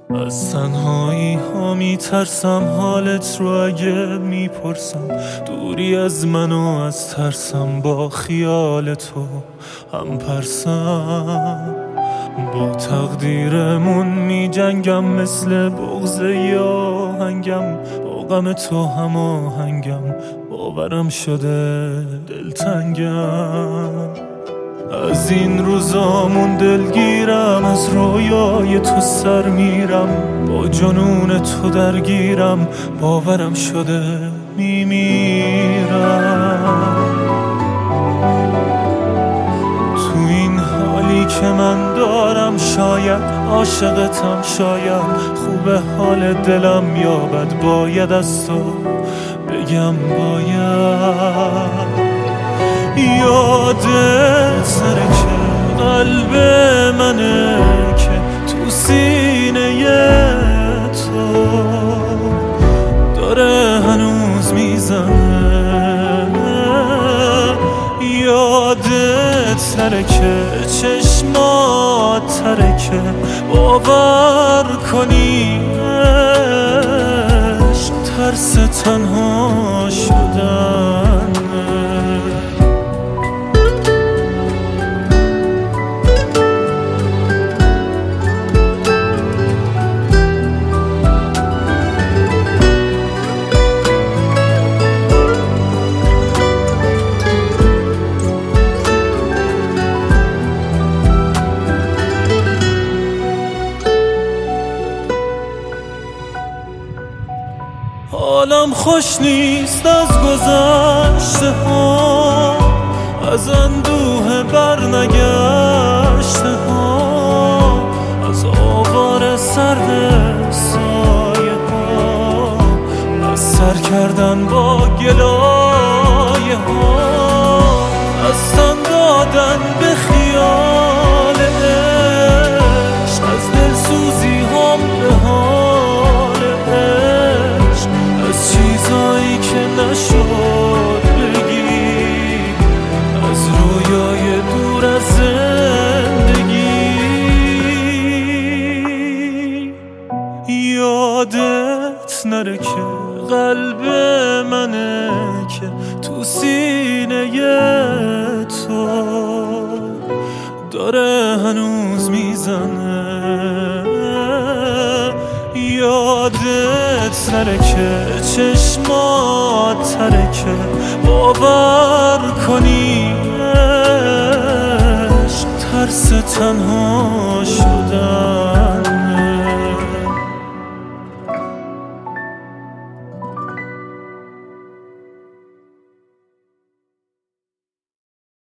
از تنهایی ها میترسم، حالت رو اگه میپرسم دوری از من و از ترسم، با خیال تو هم پرسم. با تقدیرمون میجنگم مثل بغض یا هنگم، با غم تو هم آهنگم، باورم شده دلتنگم. از این روزامون دلگیرم، از رویای تو سر میرم، با جنون تو درگیرم، باورم شده میمیرم. تو این حالی که من دارم شاید عاشقتم، شاید خوب حال دلم یابد، باید از تو بگم باید. یادت سره که قلب منه که تو سینه تو داره هنوز میزنه. یادت سره که چشمات ترکه، باور کنی عشق ترس تنها شدن. حالم خوش نیست از گذشته ها، از اندوه برنگشته ها، از آوار سرد سایه ها، از سر کردن با گلایه ها، از تن دادن به خیال عشق، از دلسوزی هم به حال عشق، از چیزایی که نشد بگی، از رویای دور از زندگی. یادت نره که قلب منه که تو سینه تو داره هنوز میزنه. یادت نره که چشمات ترکه، باور کنی عشق ترس تنها شدن.